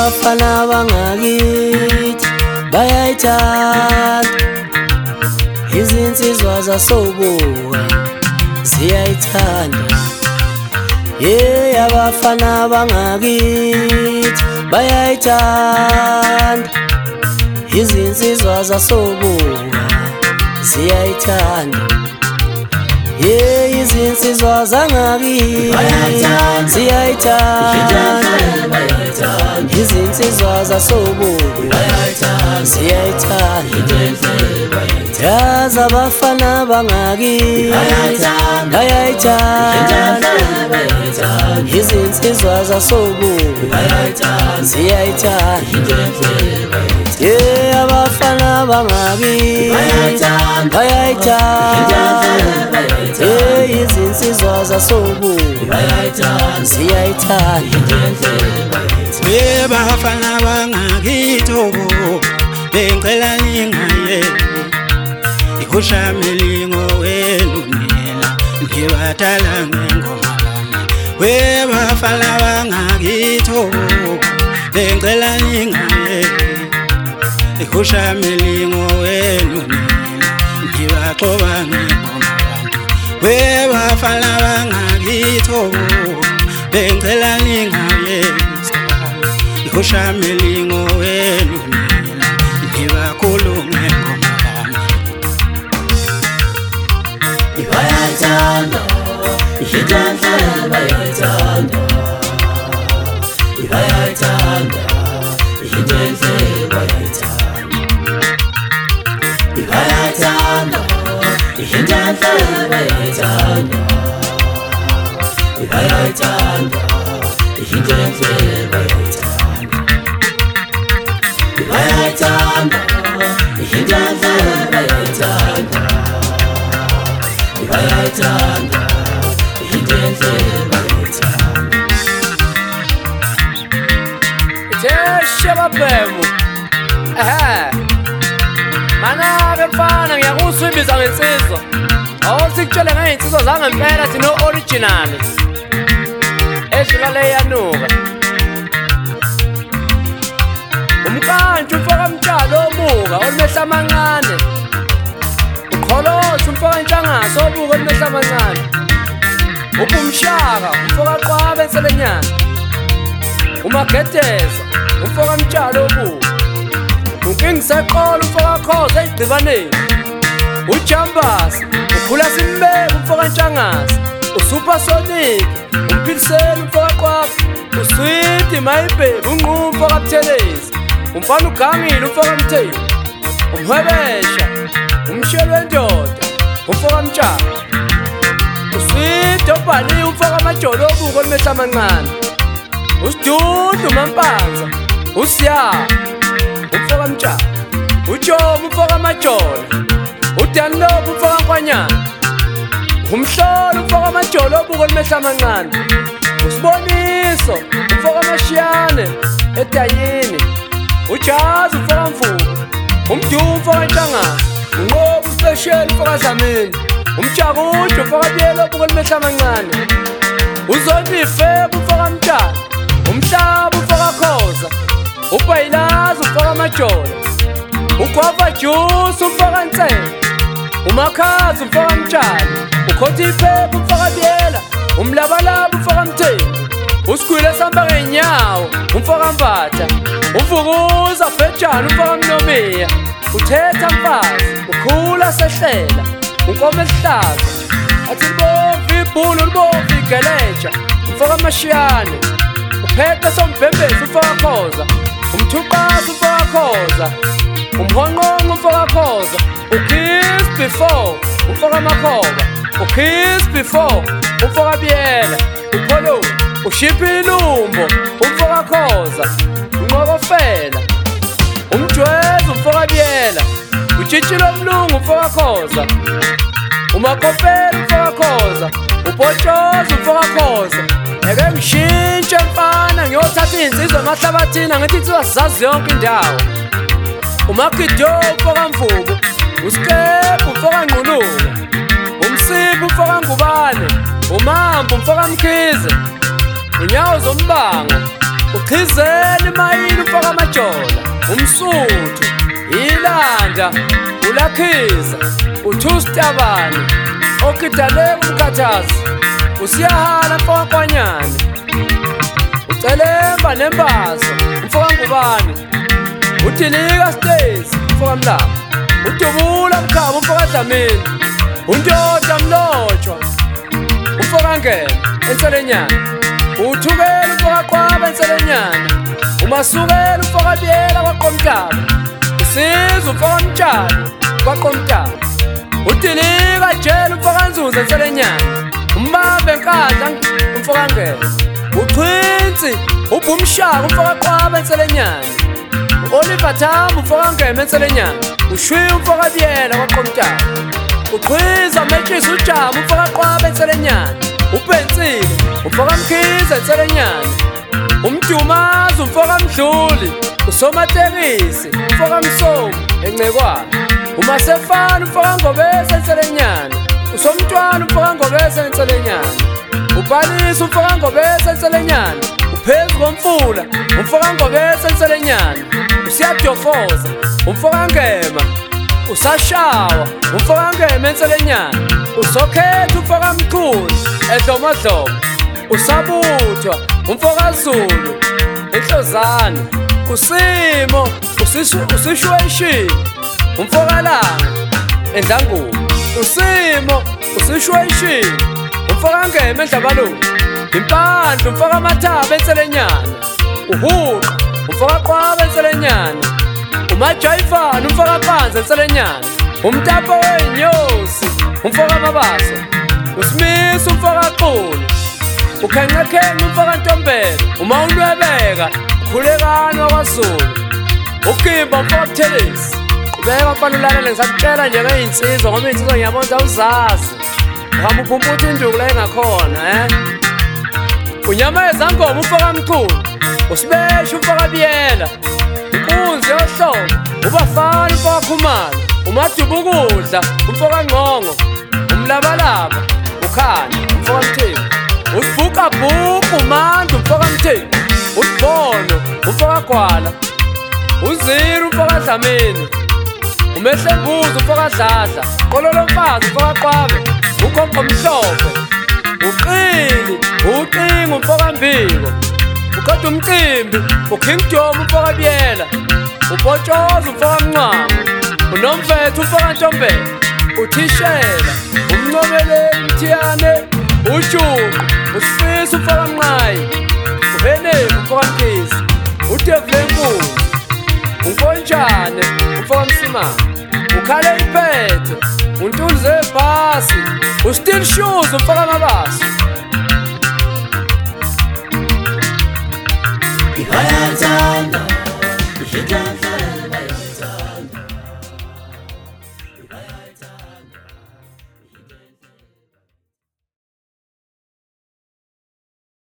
abafana bangakithi bayayithanda izinsizwa zasobuka ziyayithanda. Abafana bangakithi bayayithanda izinsizwa zasobuka ziyayithanda. Izinsizwa zangakithi ziyayithanda izinsizwa zasobuka ziyayithanda. Yazi abafana bangakithi bayayithanda izinsizwa zasobuka ziyayithanda. Abafana bangakithi bayayithanda izinsizwa zasobuka ziyayithanda. Abafana bangakithi bengicela ningaye ihushamelingo wenu nina ngibadala ngengoma yami. Abafana bangakithi bengicela ningaye ihushamelingo wenu nina ngibaqoba ngengoma yami. Abafana bangakithi bengicela ningaye ihushamelingo wenu nina ngibakhuluma ngengoma yami. Bayayithanda ihidandla bayayithanda bayayithanda ihidandla bayayithanda bayayithanda ihidandla bayayithanda bayayithanda ihidandla bayayithanda bayayithanda ihidandla bayayithanda bayayithanda ihidandla bayayithanda. Shababemu mana-ke mfana ngiyakusibiza ngensizwa awusikutshele ngey'nsizwa zangempela thina o-originali edlula le yanuka umkantshu umfoka mtshalo omuka olumehla amancane ukholothi umfoka inhlangaso obuka olumehla amancane ubumshaka umfoka qwaba enselenyana umagedeza umfoka mtshalo obuka unkingiseqola umfoka khoza ey'gcibaneni ujambasi ukhula simbeka umfoka ntshangasi usupersonic umphiliseni umfoka qwaba uswiti mayibhebi unquma umfoka buthelezi umfana ugangile umfoka mtheni umhwebesha umshelo wendoda umfoka mtshalo uswiti obhaliwe umfoka amajolo obuka olumehla amancane usidudu mampanza usiyaba umfoka mtshalo ujomo umfoka amajolo udanlob umfoka nkwanyana umhlolo umfoka amajolo obuka olumehla amancane usiboniso umfoka amashiyane edayini ujazi umfoka mfuku umdumo umfoka inhlangano unqoba uspecial umfoka zamini umjakujo umfoka biyelo obuka olumehla amancane uzondifeba umfoka mtshalo umhlaba umfoka khoza ubhayilazi umfoka amajolo ugwava juice umfoka nsele umakhazi umfoka mtshalo ukhotha iphepha umfoka biyela umlabalaba umfoka mtheni usigwile sihamba ngey'nyawo umfoka mbatha umvukuza fetshana umfoka mnomiya uthetha mfazi ukhula sehlela unkomo elihlaza athi libomvu ibhulu libomvu igeleja umfoka amashiyane uphetha sombhembezi umfoka khoza umthuqazi umfoka khoza umhonqonqo umfoka khoza ukiss before umfoka amakhoba ukiss before umfoka biyela upholo ushipha ilumbo umfoka khoza unqokofela umjweza umfoka biyela utshitshile omlungu umfoka khoza umakofela umfoka khoza ubhotshoza umfoka khoza eke ngishintshe mfana ngiyothatha iy'nsizwa emahlabathini angithi insizwa sizazi yonke indawo umagido umfoka mvubu usikephu umfoka nquluka umsipho umfoka ngubane umambo umfoka mkhize unyawo zombango uqhizela imayini umfaka amajola, umsuthu, ilanda, ulakhiza, uthustabane, okidaleka umkhathazi, usiyahala mfaka kwanyane, ucelemba nembazo umfaka ngubane, udilika stezi umfaka mlama, udubula mkhaba umfaka dlamini, undoda mlotshwa umfaka ngena enselenyana, uthukela umfaka qwaba enselenyana, umasukela umfaka biyela kwaqomtaba, usizwe umfaka mtshalo kwaqomtaba, udilika jela umfaka nzuza enselenyana, umbambe enkandla umfaka ngena, uqhinsi ubhumshaka umfaka qwaba enselenyana, u-Oliver Tambo umfaka ngema enselenyana, ushwiya umfaka biyela kwaqomtaba, uqhiza metshisa ujama umfaka qwaba enselenyana, ubhensile umfaka mkhiza enselenyana, umdumazi umfaka mdluli, usomatekisi umfaka msomo encekwana, umasefana umfaka ngobese enselenyana, usomntwana umfaka ngobese enselenyana, ubhalisa umfaka ngobese enselenyana, uphezu komfula umfaka ngobese enselenyana, usiyadofoza umfaka ngema, usashawa umfaka ngema enselenyana, usokhetha umfaka mkhulu eDlomadloma, usabuthwa umfaka Zulu eNhlozana, usimo usishweshini umfaka Langa eNdlangubo, usimo usishweshini umfaka ngema eNdlabalunga, impandla umfaka Mathaba enselenyana, uhuqa umfaka qwaba enselenyana, umajayifana umfaka phansi enselenyana, umtapa wenyosi umfaka mabaso, uSmith umfaka qulu, ukhenkekhenga umfaka ntombela, umawunwebeka ukhulekani wakwaZulu, ugimba umfaka Buthelezi, ubeka mfana ulalele ngisakutshela nje ngey'nsizwa ngoba iy'nsizwa ngiyabona awuzazi, uhamba uphumputha induku la engakhona unyameza ngoma umfaka mkhulu, usibesha umfaka biyela, inkunzi yohlobo ubafana umfaka Khumalo, umadubukudla umfaka Ngqongo, umlabalaba ukhanya umfaka Mthembu, usibhukabhuku umandla umfaka Mthembu, usibhono umfaka Gwala, uziri umfaka Dlamini, umehlembuzi umfaka Dladla, qololo mfazi umfaka Qwabe, ukhokho mhlophe, uqili uqinga umfaka Mbiko, uqeda umcimbi uKing Dom umfaka Biyela, ubhotshoza umfaka Mncwango, uNomvetho umfaka Ntombela, uThishela, umncobeleli Mthiyane, uJuqu, uSifisa umfaka Mnqayi, uHeneki umfaka Mkhize, uDevlenkunzi, uNkontshane umfaka Msimanga, uKhale Iphetho, uNtuli Zebhasi, uSteel Shoes umfaka Mabaso. Ihayathanda, ihidlanza